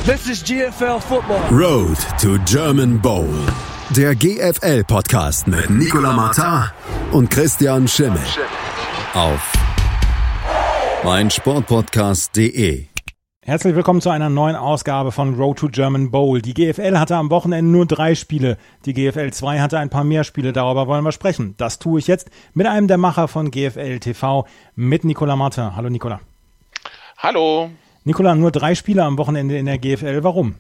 This is GFL Football. Road to German Bowl. Der GFL-Podcast mit Nicolas Martin und Christian Schimmel. Auf meinsportpodcast.de. Herzlich willkommen zu einer neuen Ausgabe von Road to German Bowl. Die GFL hatte am Wochenende nur 3 Spiele. Die GFL 2 hatte ein paar mehr Spiele. Darüber wollen wir sprechen. Das tue ich jetzt mit einem der Macher von GFL TV, mit Nicolas Martin. Hallo Nicolas. Hallo. Nicolas, nur 3 Spiele am Wochenende in der GFL. Warum?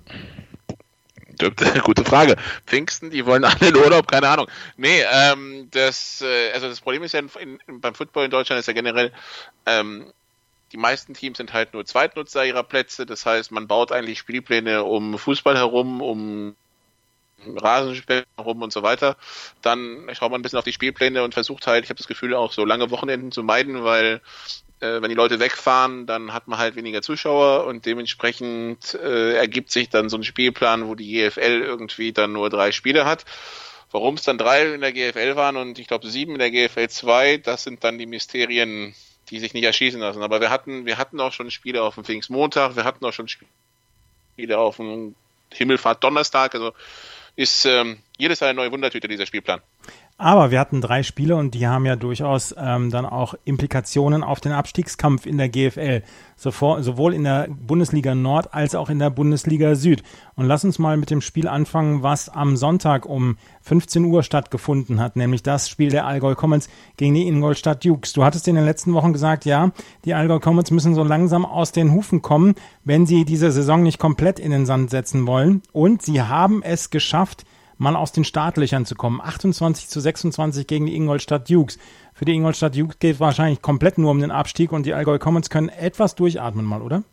Gute Frage. Pfingsten, die wollen alle in Urlaub, keine Ahnung. Nee, das Problem ist ja beim Football in Deutschland ist ja generell, die meisten Teams sind halt nur Zweitnutzer ihrer Plätze. Das heißt, man baut eigentlich Spielpläne um Fußball herum, um Rasenspiel herum und so weiter. Dann schaut man ein bisschen auf die Spielpläne und versucht halt, ich habe das Gefühl, auch so lange Wochenenden zu meiden, weil wenn die Leute wegfahren, dann hat man halt weniger Zuschauer und dementsprechend ergibt sich dann so ein Spielplan, wo die GFL irgendwie dann nur 3 Spiele hat. Warum es dann 3 in der GFL waren und ich glaube 7 in der GFL 2, das sind dann die Mysterien, die sich nicht erschießen lassen. Aber wir hatten auch schon Spiele auf dem Pfingstmontag, wir hatten auch schon Spiele auf dem Himmelfahrt Donnerstag. Also ist jedes Jahr eine neue Wundertüte, dieser Spielplan. Aber wir hatten 3 Spiele und die haben ja durchaus dann auch Implikationen auf den Abstiegskampf in der GFL, sowohl in der Bundesliga Nord als auch in der Bundesliga Süd. Und lass uns mal mit dem Spiel anfangen, was am Sonntag um 15 Uhr stattgefunden hat, nämlich das Spiel der Allgäu Comets gegen die Ingolstadt Dukes. Du hattest in den letzten Wochen gesagt, ja, die Allgäu Comets müssen so langsam aus den Hufen kommen, wenn sie diese Saison nicht komplett in den Sand setzen wollen. Und sie haben es geschafft, mal aus den Startlöchern zu kommen. 28-26 gegen die Ingolstadt Dukes. Für die Ingolstadt Dukes geht es wahrscheinlich komplett nur um den Abstieg und die Allgäu Comets können etwas durchatmen mal, oder?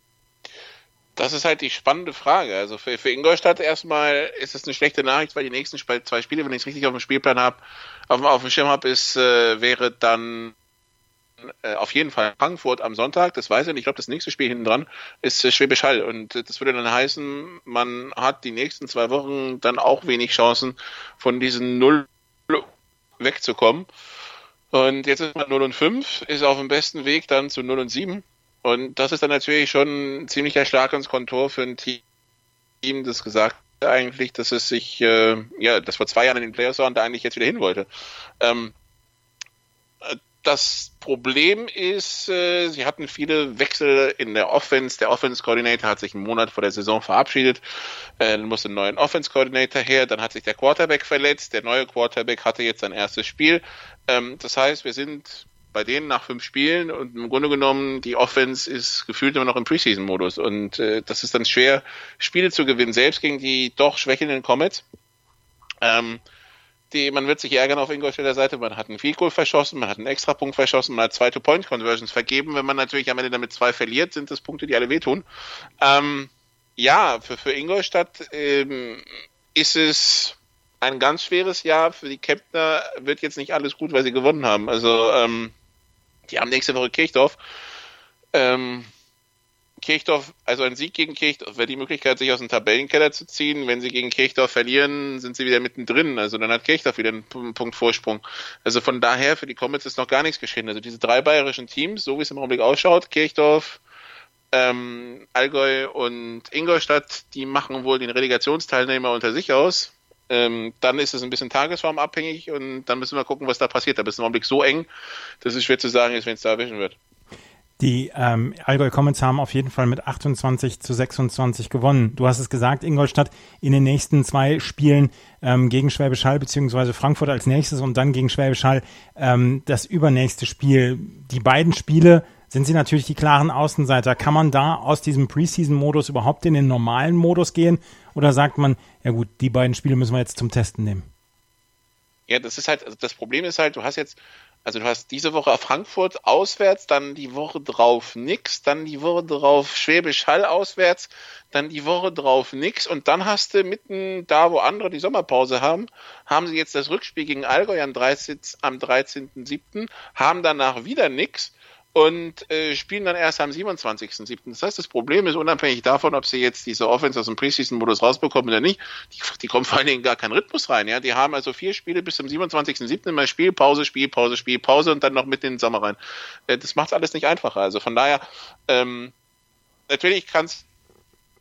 Das ist halt die spannende Frage. Also für Ingolstadt erstmal ist es eine schlechte Nachricht, weil die nächsten 2 Spiele, wenn ich es richtig auf dem Spielplan habe, auf dem Schirm habe, wäre dann auf jeden Fall Frankfurt am Sonntag, das weiß ich nicht. Ich glaube, das nächste Spiel hinten dran ist Schwäbisch Hall und das würde dann heißen, man hat die nächsten 2 Wochen dann auch wenig Chancen, von diesen 0 wegzukommen. Und jetzt ist man 0-5, ist auf dem besten Weg dann zu 0-7 und das ist dann natürlich schon ein ziemlicher Schlag ins Kontor für ein Team, das gesagt hat eigentlich, dass es sich, das vor 2 Jahren in den Playoffs war und da eigentlich jetzt wieder hin wollte. Das Problem ist, sie hatten viele Wechsel in der Offense. Der Offense-Coordinator hat sich einen Monat vor der Saison verabschiedet. Dann musste ein neuer Offense-Coordinator her. Dann hat sich der Quarterback verletzt. Der neue Quarterback hatte jetzt sein erstes Spiel. Das heißt, wir sind bei denen nach 5 Spielen und im Grunde genommen, die Offense ist gefühlt immer noch im Preseason-Modus. Und das ist dann schwer, Spiele zu gewinnen, selbst gegen die doch schwächelnden Comets. Man wird sich ärgern auf Ingolstädter Seite, man hat einen Field Goal verschossen, man hat einen Extrapunkt verschossen, man hat 2 Two-Point-Conversions vergeben. Wenn man natürlich am Ende damit 2 verliert, sind das Punkte, die alle wehtun. Für Ingolstadt ist es ein ganz schweres Jahr. Für die Kemptner wird jetzt nicht alles gut, weil sie gewonnen haben. Also die haben nächste Woche Kirchdorf. Also ein Sieg gegen Kirchdorf wäre die Möglichkeit, sich aus dem Tabellenkeller zu ziehen. Wenn sie gegen Kirchdorf verlieren, sind sie wieder mittendrin. Also dann hat Kirchdorf wieder einen Punkt Vorsprung. Also von daher, für die Comets ist noch gar nichts geschehen. Also diese 3 bayerischen Teams, so wie es im Augenblick ausschaut, Kirchdorf, Allgäu und Ingolstadt, die machen wohl den Relegationsteilnehmer unter sich aus. Dann ist es ein bisschen tagesformabhängig und dann müssen wir gucken, was da passiert. Da ist im Augenblick so eng, dass es schwer zu sagen ist, wenn es da erwischen wird. Die Allgäu Comets haben auf jeden Fall mit 28-26 gewonnen. Du hast es gesagt, Ingolstadt in den nächsten 2 Spielen gegen Schwäbisch Hall beziehungsweise Frankfurt als nächstes und dann gegen Schwäbisch Hall das übernächste Spiel. Die beiden Spiele sind sie natürlich die klaren Außenseiter. Kann man da aus diesem Preseason-Modus überhaupt in den normalen Modus gehen? Oder sagt man, ja gut, die beiden Spiele müssen wir jetzt zum Testen nehmen? Ja, das ist halt, also das Problem ist halt, du hast diese Woche Frankfurt auswärts, dann die Woche drauf nix, dann die Woche drauf Schwäbisch Hall auswärts, dann die Woche drauf nix und dann hast du mitten da, wo andere die Sommerpause haben sie jetzt das Rückspiel gegen Allgäu am 13.07., haben danach wieder nix und spielen dann erst am 27.07. Das heißt, das Problem ist, unabhängig davon, ob sie jetzt diese Offense aus dem Preseason-Modus rausbekommen oder nicht, die kommen vor allen Dingen gar keinen Rhythmus rein. Ja, die haben also 4 Spiele bis zum 27.07. immer Spielpause und dann noch mit in den Sommer rein. Das macht alles nicht einfacher. Also von daher, natürlich kann es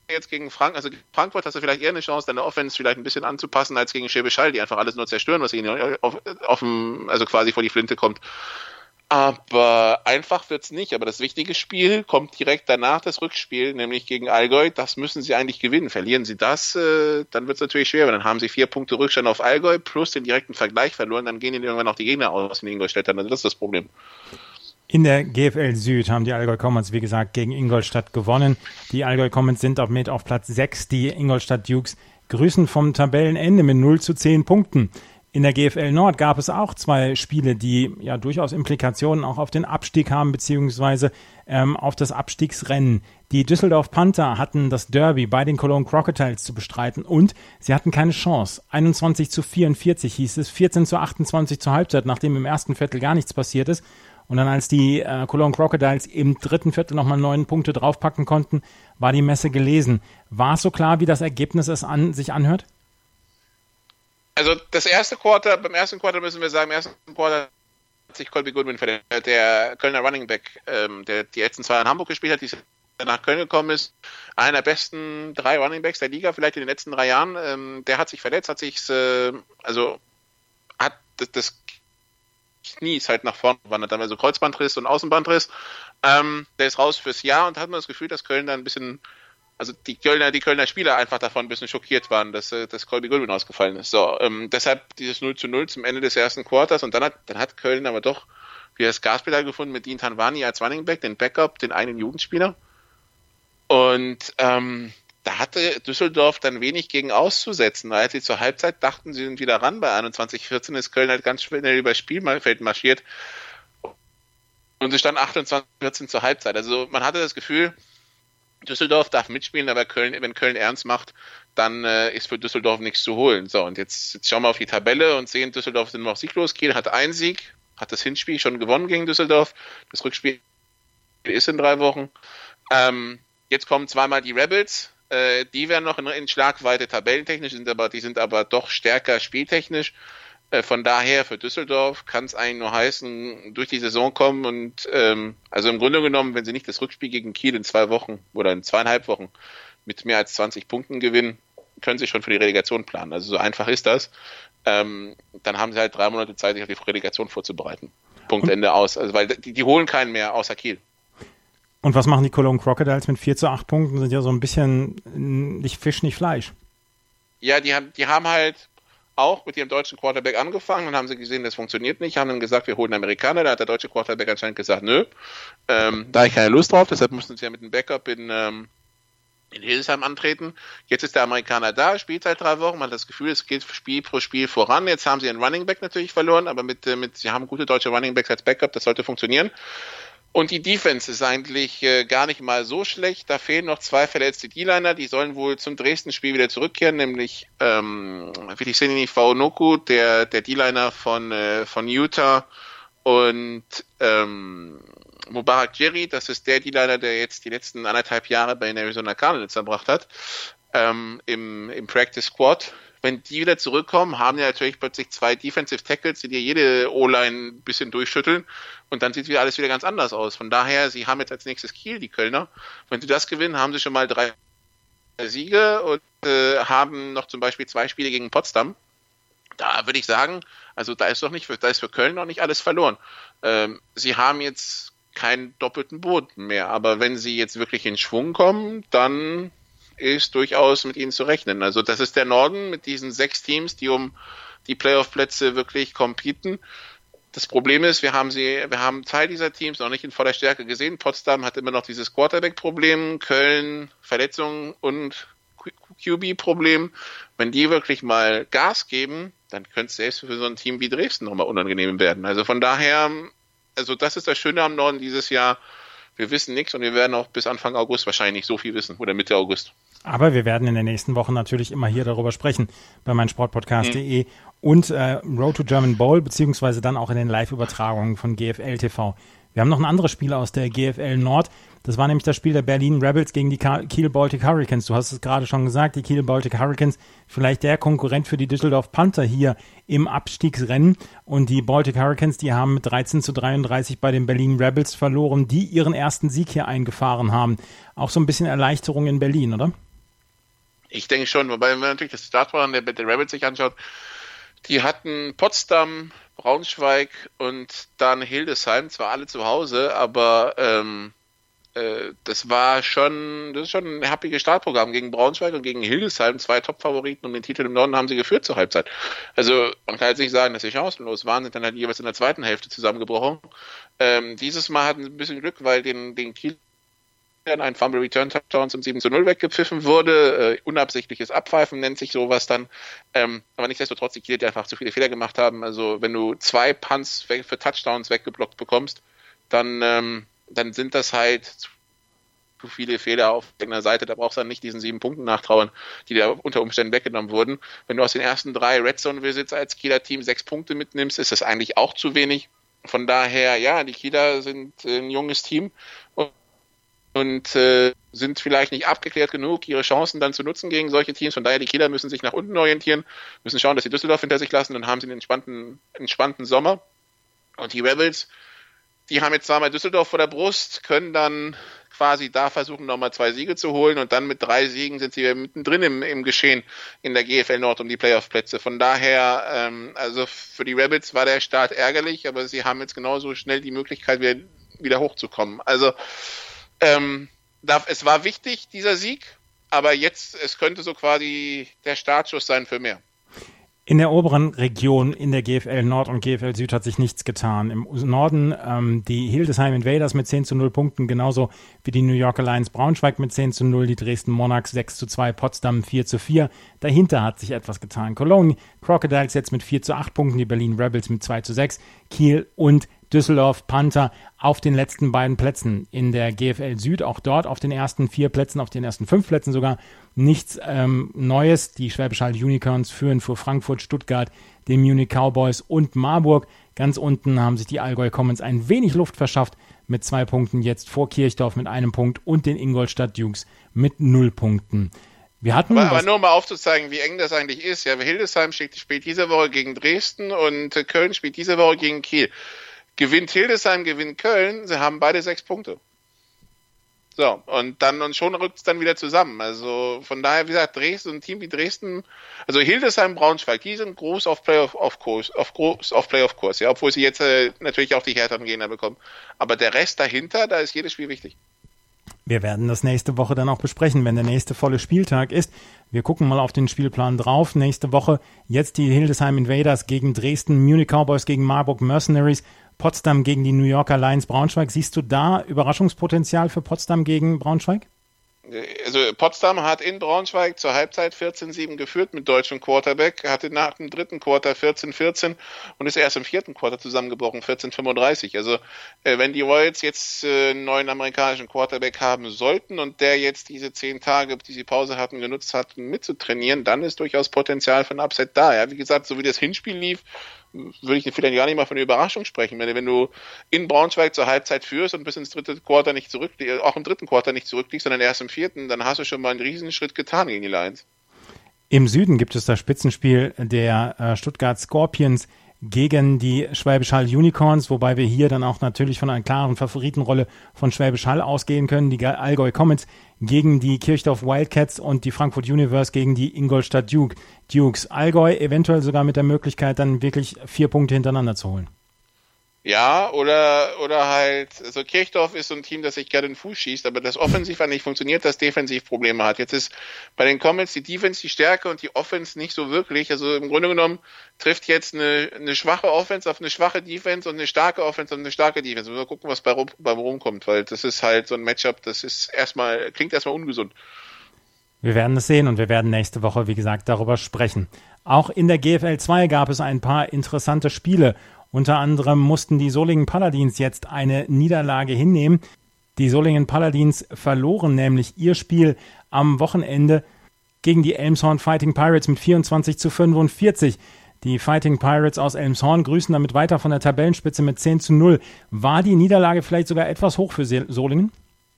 jetzt gegen Frankfurt hast du vielleicht eher eine Chance, deine Offense vielleicht ein bisschen anzupassen, als gegen Schwäbisch Hall, die einfach alles nur zerstören, was ihnen also quasi vor die Flinte kommt. Aber einfach wird's nicht. Aber das wichtige Spiel kommt direkt danach, das Rückspiel, nämlich gegen Allgäu. Das müssen sie eigentlich gewinnen. Verlieren sie das, dann wird's natürlich schwer, weil dann haben sie 4 Punkte Rückstand auf Allgäu plus den direkten Vergleich verloren. Dann gehen ihnen irgendwann auch die Gegner aus in Ingolstadt. Also das ist das Problem. In der GFL Süd haben die Allgäu Comets, wie gesagt, gegen Ingolstadt gewonnen. Die Allgäu Comets sind mit auf Platz 6. Die Ingolstadt Dukes grüßen vom Tabellenende mit 0-10 Punkten. In der GFL Nord gab es auch 2 Spiele, die ja durchaus Implikationen auch auf den Abstieg haben, beziehungsweise auf das Abstiegsrennen. Die Düsseldorf Panther hatten das Derby bei den Cologne Crocodiles zu bestreiten und sie hatten keine Chance. 21-44 hieß es, 14-28 zur Halbzeit, nachdem im ersten Viertel gar nichts passiert ist. Und dann, als die Cologne Crocodiles im dritten Viertel nochmal 9 Punkte draufpacken konnten, war die Messe gelesen. War es so klar, wie das Ergebnis es sich anhört? Also beim ersten Quarter müssen wir sagen, im ersten Quarter hat sich Colby Goodwin verletzt, der Kölner Running Back, der die letzten 2 Jahre in Hamburg gespielt hat, die nach Köln gekommen ist, einer der besten 3 Running Backs der Liga, vielleicht in den letzten 3 Jahren, der hat sich verletzt, hat das Knie ist halt nach vorne gewandert, dann also Kreuzbandriss und Außenbandriss, der ist raus fürs Jahr und hat man das Gefühl, dass Köln da ein bisschen, also die Kölner Spieler einfach davon ein bisschen schockiert waren, dass Colby Goodwin ausgefallen ist. So, deshalb dieses 0-0 zum Ende des ersten Quarters und dann hat Köln aber doch wieder das Gaspedal gefunden mit Dean Tanwani als Running Back, den Backup, den einen Jugendspieler. Und da hatte Düsseldorf dann wenig gegen auszusetzen. Als sie zur Halbzeit dachten, sie sind wieder ran bei 21-14, ist Köln halt ganz schnell übers Spielfeld marschiert und sie stand 28-14 zur Halbzeit. Also man hatte das Gefühl, Düsseldorf darf mitspielen, aber wenn Köln ernst macht, dann ist für Düsseldorf nichts zu holen. So, und jetzt schauen wir auf die Tabelle und sehen, Düsseldorf sind noch sieglos. Kiel hat 1 Sieg, hat das Hinspiel schon gewonnen gegen Düsseldorf. Das Rückspiel ist in 3 Wochen. Jetzt kommen zweimal die Rebels. Die werden noch in Schlagweite tabellentechnisch, die sind aber doch stärker spieltechnisch. Von daher für Düsseldorf kann es eigentlich nur heißen, durch die Saison kommen und also im Grunde genommen, wenn sie nicht das Rückspiel gegen Kiel in 2 Wochen oder in 2,5 Wochen mit mehr als 20 Punkten gewinnen, können sie schon für die Relegation planen. Also so einfach ist das. Dann haben sie halt 3 Monate Zeit, sich auf die Relegation vorzubereiten. Punkt, Ende aus. Also weil die holen keinen mehr außer Kiel. Und was machen die Cologne Crocodiles mit 4-8 Punkten? Sind ja so ein bisschen nicht Fisch, nicht Fleisch. Ja, die haben halt auch mit ihrem deutschen Quarterback angefangen und haben sie gesehen, das funktioniert nicht, haben dann gesagt, wir holen Amerikaner. Da hat der deutsche Quarterback anscheinend gesagt, nö, da habe ich keine Lust drauf, deshalb mussten sie ja mit dem Backup in Hildesheim antreten. Jetzt ist der Amerikaner da, spielt seit 3 Wochen, man hat das Gefühl, es geht Spiel pro Spiel voran. Jetzt haben sie einen Running Back natürlich verloren, aber sie haben gute deutsche Running Backs als Backup, das sollte funktionieren. Und die Defense ist eigentlich gar nicht mal so schlecht. Da fehlen noch 2 verletzte D-Liner. Die sollen wohl zum Dresden-Spiel wieder zurückkehren, nämlich Viliceni Faunoku, der D-Liner von Utah, und Mubarak Jerry, das ist der D-Liner, der jetzt die letzten 1,5 Jahre bei den Arizona Cardinals verbracht hat, im Practice Squad. Wenn die wieder zurückkommen, haben die natürlich plötzlich 2 Defensive Tackles, die dir jede O-Line ein bisschen durchschütteln und dann sieht alles wieder ganz anders aus. Von daher, sie haben jetzt als nächstes Kiel, die Kölner. Wenn sie das gewinnen, haben sie schon mal 3 Siege und haben noch zum Beispiel 2 Spiele gegen Potsdam. Da würde ich sagen, also da ist für Köln noch nicht alles verloren. Sie haben jetzt keinen doppelten Boden mehr, aber wenn sie jetzt wirklich in Schwung kommen, dann ist durchaus mit ihnen zu rechnen. Also das ist der Norden mit diesen 6 Teams, die um die Playoff-Plätze wirklich competen. Das Problem ist, wir haben Teil dieser Teams noch nicht in voller Stärke gesehen. Potsdam hat immer noch dieses Quarterback-Problem, Köln Verletzungen und QB-Problem. Wenn die wirklich mal Gas geben, dann könnte es selbst für so ein Team wie Dresden nochmal unangenehm werden. Also von daher, also das ist das Schöne am Norden dieses Jahr. Wir wissen nichts und wir werden auch bis Anfang August wahrscheinlich nicht so viel wissen oder Mitte August. Aber wir werden in den nächsten Wochen natürlich immer hier darüber sprechen bei meinsportpodcast.de und Road to German Bowl, beziehungsweise dann auch in den Live-Übertragungen von GFL TV. Wir haben noch ein anderes Spiel aus der GFL Nord. Das war nämlich das Spiel der Berlin Rebels gegen die Kiel Baltic Hurricanes. Du hast es gerade schon gesagt, die Kiel Baltic Hurricanes, vielleicht der Konkurrent für die Düsseldorf Panther hier im Abstiegsrennen. Und die Baltic Hurricanes, die haben mit 13-33 bei den Berlin Rebels verloren, die ihren ersten Sieg hier eingefahren haben. Auch so ein bisschen Erleichterung in Berlin, oder? Ich denke schon, wobei wenn man natürlich das Startprogramm der Rebels sich anschaut, die hatten Potsdam, Braunschweig und dann Hildesheim, zwar alle zu Hause, aber das ist schon ein happiges Startprogramm gegen Braunschweig und gegen Hildesheim, 2 Top-Favoriten um den Titel im Norden, haben sie geführt zur Halbzeit. Also man kann jetzt nicht sagen, dass sie chancenlos waren, sind dann halt jeweils in der zweiten Hälfte zusammengebrochen. Dieses Mal hatten sie ein bisschen Glück, weil den Kiel ein Fumble Return Touchdown zum 7-0 weggepfiffen wurde. Unabsichtliches Abpfeifen nennt sich sowas dann. Aber nichtsdestotrotz die Kieler, die einfach zu viele Fehler gemacht haben. Also wenn du 2 Punts für Touchdowns weggeblockt bekommst, dann sind das halt zu viele Fehler auf irgendeiner Seite. Da brauchst du dann nicht diesen 7 Punkten nachtrauern, die da unter Umständen weggenommen wurden. Wenn du aus den ersten 3 Red Zone Visits als Kieler Team 6 Punkte mitnimmst, ist das eigentlich auch zu wenig. Von daher, ja, die Kieler sind ein junges Team und sind vielleicht nicht abgeklärt genug, ihre Chancen dann zu nutzen gegen solche Teams. Von daher, die Kieler müssen sich nach unten orientieren, müssen schauen, dass sie Düsseldorf hinter sich lassen, dann haben sie einen entspannten Sommer. Und die Rebels, die haben jetzt zweimal Düsseldorf vor der Brust, können dann quasi da versuchen, nochmal 2 Siege zu holen und dann mit 3 Siegen sind sie mittendrin im Geschehen in der GFL Nord um die Playoff-Plätze. Von daher, also für die Rebels war der Start ärgerlich, aber sie haben jetzt genauso schnell die Möglichkeit, wieder hochzukommen. Also es war wichtig, dieser Sieg, aber jetzt, es könnte so quasi der Startschuss sein für mehr. In der oberen Region, in der GFL Nord und GFL Süd hat sich nichts getan. Im Norden die Hildesheim Invaders mit 10-0 Punkten, genauso wie die New Yorker Lions Braunschweig mit 10-0, die Dresden Monarchs 6-2, Potsdam 4-4. Dahinter hat sich etwas getan. Cologne Crocodiles jetzt mit 4-8 Punkten, die Berlin Rebels mit 2-6, Kiel und Düsseldorf Panther auf den letzten beiden Plätzen in der GFL Süd, auch dort auf den ersten 4 Plätzen, auf den ersten 5 Plätzen sogar nichts Neues. Die Schwäbisch Hall Unicorns führen vor Frankfurt, Stuttgart, den Munich Cowboys und Marburg. Ganz unten haben sich die Allgäu Comets ein wenig Luft verschafft mit 2 Punkten, jetzt vor Kirchdorf mit 1 Punkt und den Ingolstadt Dukes mit 0 Punkten. Aber nur mal aufzuzeigen, wie eng das eigentlich ist. Ja, Hildesheim spielt diese Woche gegen Dresden und Köln spielt diese Woche gegen Kiel. Gewinnt Hildesheim, gewinnt Köln, sie haben beide 6 Punkte. So, und schon rückt es dann wieder zusammen. Also von daher, wie gesagt, Dresden, ein Team wie Dresden, also Hildesheim, Braunschweig, die sind groß auf Playoff-Kurs, ja, obwohl sie jetzt natürlich auch die härteren Gegner bekommen. Aber der Rest dahinter, da ist jedes Spiel wichtig. Wir werden das nächste Woche dann auch besprechen, wenn der nächste volle Spieltag ist. Wir gucken mal auf den Spielplan drauf. Nächste Woche jetzt die Hildesheim Invaders gegen Dresden, Munich Cowboys gegen Marburg Mercenaries, Potsdam gegen die New Yorker Lions Braunschweig. Siehst du da Überraschungspotenzial für Potsdam gegen Braunschweig? Also Potsdam hat in Braunschweig zur Halbzeit 14-7 geführt mit deutschem Quarterback, hatte nach dem 3. Quarter 14-14 und ist erst im 4. Quarter zusammengebrochen, 14-35. Also wenn die Royals jetzt einen neuen amerikanischen Quarterback haben sollten und der jetzt diese 10 Tage, die sie Pause hatten, genutzt hat, mitzutrainieren, dann ist durchaus Potenzial für ein Upset da. Ja, wie gesagt, so wie das Hinspiel lief, würde ich vielleicht gar nicht mal von einer Überraschung sprechen. Wenn du in Braunschweig zur Halbzeit führst und bis ins 3. Quarter nicht zurückliegst, auch im 3. Quarter nicht zurückliegst, sondern erst im 4., dann hast du schon mal einen Riesenschritt getan gegen die Lions. Im Süden gibt es das Spitzenspiel der Stuttgart Scorpions gegen die Schwäbisch Hall Unicorns, wobei wir hier dann auch natürlich von einer klaren Favoritenrolle von Schwäbisch Hall ausgehen können. Die Allgäu Comets gegen die Kirchdorf Wildcats und die Frankfurt Universe gegen die Ingolstadt Dukes. Allgäu eventuell sogar mit der Möglichkeit, dann wirklich 4 Punkte hintereinander zu holen. Ja, oder halt, also Kirchdorf ist so ein Team, das sich gerne den Fuß schießt, aber das offensiv nicht funktioniert, das defensiv Probleme hat. Jetzt ist bei den Comets die Defense die Stärke und die Offense nicht so wirklich. Also im Grunde genommen trifft jetzt eine schwache Offense auf eine schwache Defense und eine starke Offense auf eine starke Defense. Mal gucken, was bei rumkommt, weil das ist halt so ein Matchup, das ist klingt erstmal ungesund. Wir werden es sehen und wir werden nächste Woche, wie gesagt, darüber sprechen. Auch in der GFL 2 gab es ein paar interessante Spiele. Unter anderem mussten die Solingen Paladins jetzt eine Niederlage hinnehmen. Die Solingen Paladins verloren nämlich ihr Spiel am Wochenende gegen die Elmshorn Fighting Pirates mit 24-45. Die Fighting Pirates aus Elmshorn grüßen damit weiter von der Tabellenspitze mit 10-0. War die Niederlage vielleicht sogar etwas hoch für Solingen?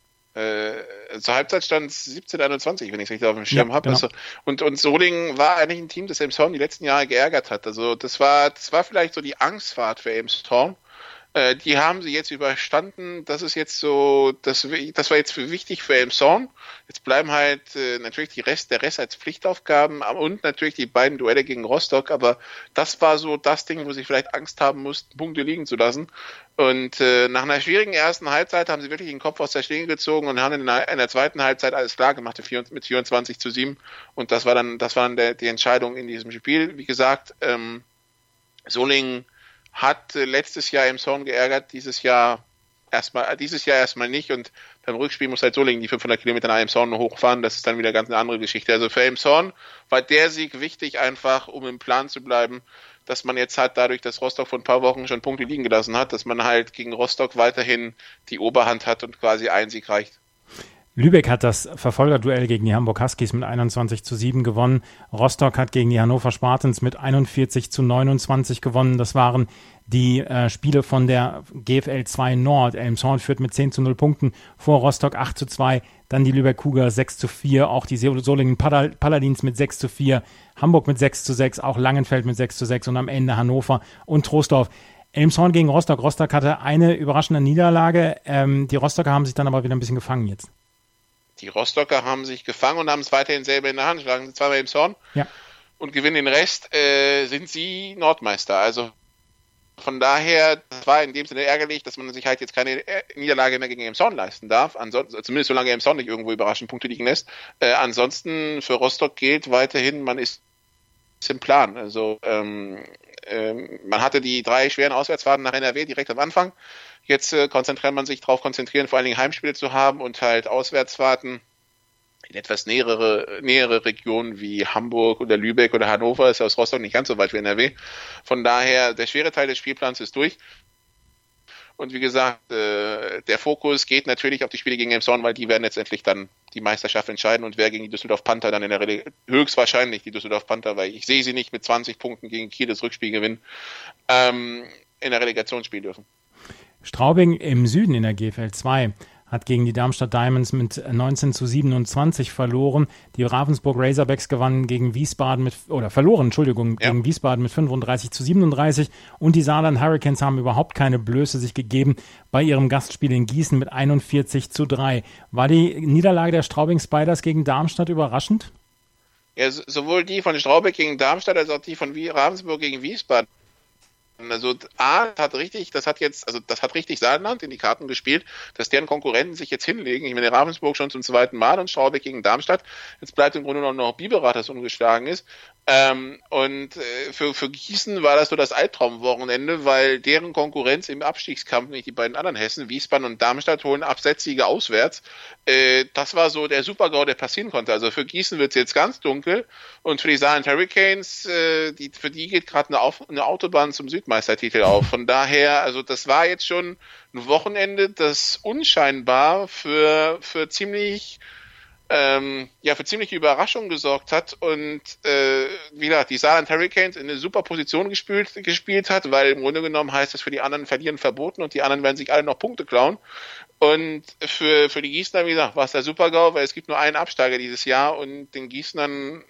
Zur Halbzeit stand es 17-21, wenn ich es richtig auf dem Schirm habe. Genau. Also, und Solingen war eigentlich ein Team, das Elmshorn die letzten Jahre geärgert hat. Also das war vielleicht so die Angstfahrt für Elmshorn. Die haben sie jetzt überstanden. Das ist jetzt so, das war jetzt wichtig für Elmshorn. Jetzt bleiben halt natürlich der Rest als Pflichtaufgaben und natürlich die beiden Duelle gegen Rostock. Aber das war so das Ding, wo sie vielleicht Angst haben mussten, Punkte liegen zu lassen. Und nach einer schwierigen ersten Halbzeit haben sie wirklich den Kopf aus der Schlinge gezogen und haben in der zweiten Halbzeit alles klar gemacht mit 24-7. Und das war dann die Entscheidung in diesem Spiel. Wie gesagt, Solingen hat letztes Jahr Elmshorn geärgert, dieses Jahr erstmal nicht, und beim Rückspiel muss halt Solingen die 500 Kilometer nach Elmshorn hochfahren, das ist dann wieder ganz eine andere Geschichte. Also für Elmshorn war der Sieg wichtig, einfach um im Plan zu bleiben, dass man jetzt halt dadurch, dass Rostock vor ein paar Wochen schon Punkte liegen gelassen hat, dass man halt gegen Rostock weiterhin die Oberhand hat und quasi ein Sieg reicht. Lübeck hat das Verfolgerduell gegen die Hamburg Huskies mit 21-7 gewonnen. Rostock hat gegen die Hannover Spartans mit 41-29 gewonnen. Das waren die Spiele von der GFL 2 Nord. Elmshorn führt mit 10-0 Punkten vor Rostock 8-2. Dann die Lübeck Cougars 6-4. Auch die Solingen Paladins mit 6-4. Hamburg mit 6-6. Auch Langenfeld mit 6-6. Und am Ende Hannover und Troisdorf. Elmshorn gegen Rostock. Rostock hatte eine überraschende Niederlage. Die Rostocker haben sich dann aber wieder ein bisschen gefangen jetzt. Die Rostocker haben sich gefangen und haben es weiterhin selber in der Hand. Schlagen sie zweimal Elmshorn und gewinnen den Rest, sind sie Nordmeister. Also von daher, das war in dem Sinne ärgerlich, dass man sich halt jetzt keine Niederlage mehr gegen Elmshorn leisten darf. Ansonsten, zumindest solange Elmshorn nicht irgendwo überraschend Punkte liegen lässt. Ansonsten für Rostock gilt weiterhin, man ist im Plan. Also man hatte die 3 schweren Auswärtsfahrten nach NRW direkt am Anfang. Jetzt konzentriert man sich darauf, vor allen Dingen Heimspiele zu haben und halt Auswärtsfahrten in etwas nähere Regionen wie Hamburg oder Lübeck oder Hannover. Ist aus Rostock nicht ganz so weit wie NRW. Von daher, der schwere Teil des Spielplans ist durch. Und wie gesagt, der Fokus geht natürlich auf die Spiele gegen Elmshorn, weil die werden letztendlich dann die Meisterschaft entscheiden, und wer gegen die Düsseldorf Panther dann höchstwahrscheinlich die Düsseldorf Panther, weil ich sehe sie nicht mit 20 Punkten gegen Kiel das Rückspiel gewinnen, in der Relegation spielen dürfen. Straubing im Süden in der GFL 2 hat gegen die Darmstadt Diamonds mit 19-27 verloren. Die Ravensburg Razorbacks gewannen gegen Wiesbaden gegen Wiesbaden mit 35-37. Und die Saarland Hurricanes haben überhaupt keine Blöße sich gegeben bei ihrem Gastspiel in Gießen mit 41-3. War die Niederlage der Straubing Spiders gegen Darmstadt überraschend? Ja, sowohl die von Straubing gegen Darmstadt als auch die von Ravensburg gegen Wiesbaden. Also das hat richtig Saarland in die Karten gespielt, dass deren Konkurrenten sich jetzt hinlegen. Ich meine, Ravensburg schon zum zweiten Mal und Straubing gegen Darmstadt. Jetzt bleibt im Grunde noch Biberach, das ungeschlagen ist. Für Gießen war das so das Albtraumwochenende, weil deren Konkurrenz im Abstiegskampf, nicht die beiden anderen Hessen, Wiesbaden und Darmstadt, holen Absetzsiege auswärts. Das war so der Super-GAU, der passieren konnte. Also für Gießen wird es jetzt ganz dunkel, und für die Saarland Hurricanes, für die geht gerade eine Autobahn zum Südmeistertitel auf. Von daher, also das war jetzt schon ein Wochenende, das unscheinbar für ziemliche Überraschung gesorgt hat, und wie gesagt, die Saarland Hurricanes in eine super Position gespielt hat, weil im Grunde genommen heißt das, für die anderen Verlieren verboten, und die anderen werden sich alle noch Punkte klauen. Und für die Gießener, wie gesagt, war es der Super-GAU, weil es gibt nur einen Absteiger dieses Jahr, und den Gießenern,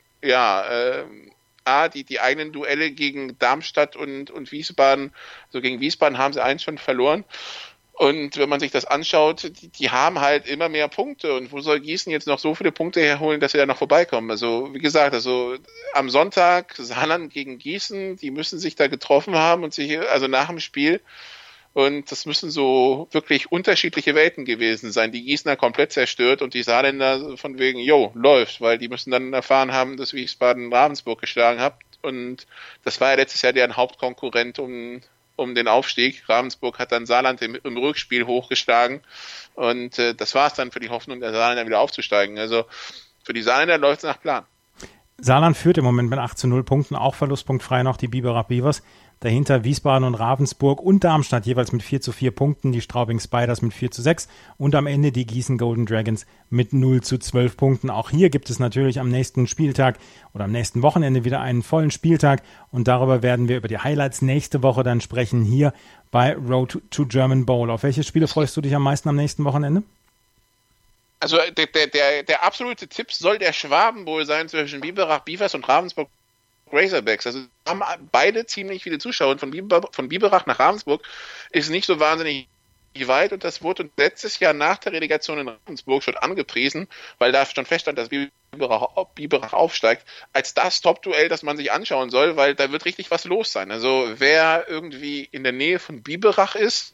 die eigenen Duelle gegen Darmstadt und Wiesbaden, also gegen Wiesbaden haben sie eins schon verloren. Und wenn man sich das anschaut, die haben halt immer mehr Punkte. Und wo soll Gießen jetzt noch so viele Punkte herholen, dass sie da noch vorbeikommen? Also, wie gesagt, am Sonntag Saarland gegen Gießen, die müssen sich da getroffen haben also nach dem Spiel. Und das müssen so wirklich unterschiedliche Welten gewesen sein. Die Gießener komplett zerstört und die Saarländer von wegen, läuft, weil die müssen dann erfahren haben, dass Wiesbaden Ravensburg geschlagen hat. Und das war ja letztes Jahr deren Hauptkonkurrent um den Aufstieg. Ravensburg hat dann Saarland im Rückspiel hochgeschlagen, und das war es dann für die Hoffnung der Saarländer wieder aufzusteigen. Also für die Saarländer läuft es nach Plan. Saarland führt im Moment mit 8-0 Punkten, auch verlustpunktfrei noch die Biberach Beavers. Dahinter Wiesbaden und Ravensburg und Darmstadt jeweils mit 4-4 Punkten, die Straubing Spiders mit 4-6 und am Ende die Gießen Golden Dragons mit 0-12 Punkten. Auch hier gibt es natürlich am nächsten Spieltag oder am nächsten Wochenende wieder einen vollen Spieltag, und darüber werden wir über die Highlights nächste Woche dann sprechen, hier bei Road to German Bowl. Auf welche Spiele freust du dich am meisten am nächsten Wochenende? Also der absolute Tipp soll der Schwaben Bowl sein zwischen Biberach Beavers und Ravensburg Razorbacks. Also haben beide ziemlich viele Zuschauer. Und von Biberach nach Ravensburg ist nicht so wahnsinnig weit, und das wurde letztes Jahr nach der Relegation in Ravensburg schon angepriesen, weil da schon feststand, dass Biberach aufsteigt, als das Top-Duell, das man sich anschauen soll, weil da wird richtig was los sein. Also wer irgendwie in der Nähe von Biberach ist,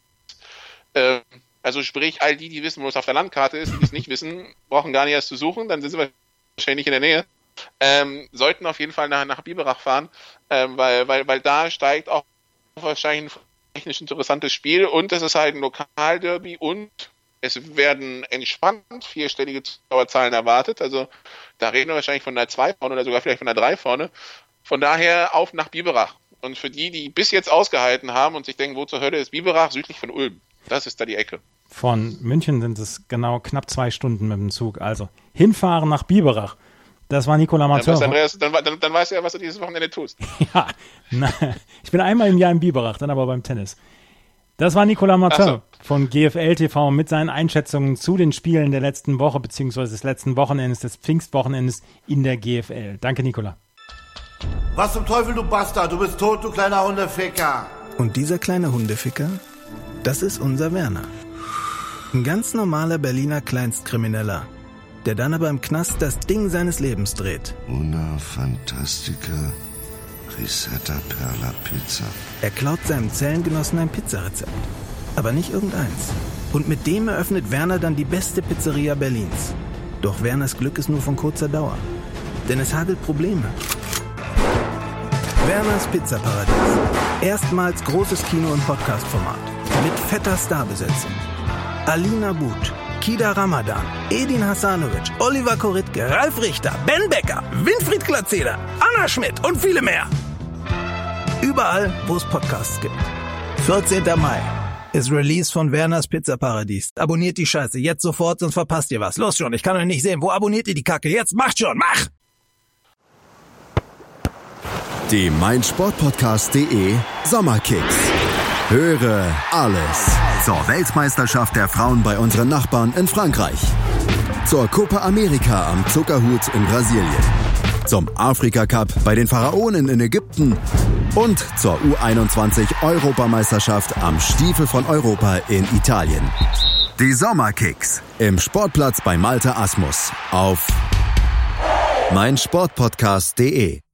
also sprich all die wissen, wo es auf der Landkarte ist, die es nicht wissen, brauchen gar nicht erst zu suchen, dann sind sie wahrscheinlich in der Nähe, sollten auf jeden Fall nach Biberach fahren, weil da steigt auch wahrscheinlich ein technisch interessantes Spiel, und es ist halt ein Lokalderby, und es werden entspannt vierstellige Zuschauerzahlen erwartet. Also da reden wir wahrscheinlich von einer 2 vorne oder sogar vielleicht von einer 3 vorne. Von daher auf nach Biberach. Und für die bis jetzt ausgehalten haben und sich denken, wo zur Hölle ist Biberach? Südlich von Ulm. Das ist da die Ecke. Von München sind es genau knapp 2 Stunden mit dem Zug. Also hinfahren nach Biberach. Das war Nicolas Martin. Dann weißt du ja, was du dieses Wochenende tust. Ja, ich bin einmal im Jahr in Biberach, dann aber beim Tennis. Das war Nicolas Martin von GFL TV mit seinen Einschätzungen zu den Spielen der letzten Woche beziehungsweise des letzten Wochenendes, des Pfingstwochenendes in der GFL. Danke, Nicolas. Was zum Teufel, du Bastard? Du bist tot, du kleiner Hundeficker. Und dieser kleine Hundeficker, das ist unser Werner. Ein ganz normaler Berliner Kleinstkrimineller, der dann aber im Knast das Ding seines Lebens dreht. Una Fantastica Risetta Perla Pizza. Er klaut seinem Zellengenossen ein Pizzarezept. Aber nicht irgendeins. Und mit dem eröffnet Werner dann die beste Pizzeria Berlins. Doch Werners Glück ist nur von kurzer Dauer. Denn es hagelt Probleme. Werners Pizzaparadies. Erstmals großes Kino- und Podcast-Format. Mit fetter Starbesetzung. Alina But, Kida Ramadan, Edin Hasanovic, Oliver Koritke, Ralf Richter, Ben Becker, Winfried Glatzeder, Anna Schmidt und viele mehr. Überall, wo es Podcasts gibt. 14. Mai ist Release von Werners Pizzaparadies. Abonniert die Scheiße jetzt sofort, sonst verpasst ihr was. Los schon, ich kann euch nicht sehen. Wo abonniert ihr die Kacke? Jetzt macht schon, mach! Die meinsportpodcast.de Sommerkicks. Höre alles zur Weltmeisterschaft der Frauen bei unseren Nachbarn in Frankreich, zur Copa America am Zuckerhut in Brasilien, zum Afrika-Cup bei den Pharaonen in Ägypten und zur U21-Europameisterschaft am Stiefel von Europa in Italien. Die Sommerkicks im Sportplatz bei Malte Asmus auf meinsportpodcast.de.